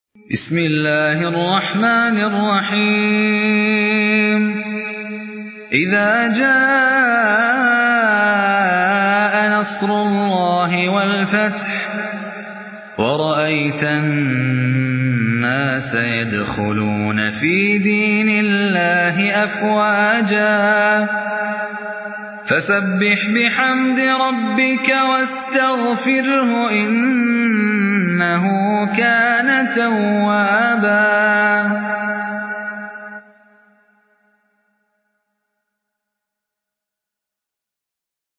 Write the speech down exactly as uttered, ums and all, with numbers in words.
بسم الله الرحمن الرحيم إذا جاء نصر الله والفتح ورأيت الناس يدخلون في دين الله أفواجا فسبح بحمد ربك واستغفره إنه كان توابا